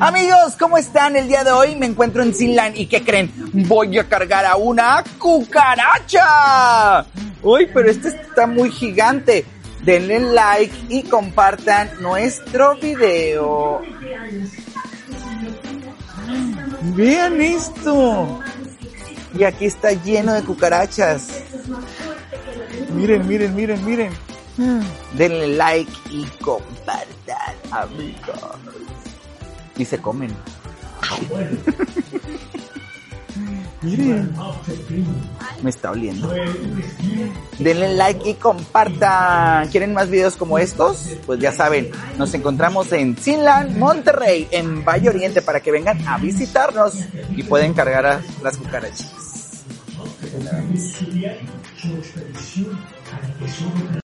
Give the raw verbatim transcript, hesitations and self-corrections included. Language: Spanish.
Amigos, ¿cómo están? El día de hoy me encuentro en Zinlan y ¿qué creen? Voy a cargar a una cucaracha. Uy, pero este está muy gigante. Denle like y compartan nuestro video. Vean esto. Y aquí está lleno de cucarachas. Miren, miren, miren, miren. Denle like y compartan, amigos. Y se comen. Miren. Me está oliendo. Denle like y compartan. ¿Quieren más videos como estos? Pues ya saben, nos encontramos en Zinlan, Monterrey, en Valle Oriente, para que vengan a visitarnos y pueden cargar a las cucarachas.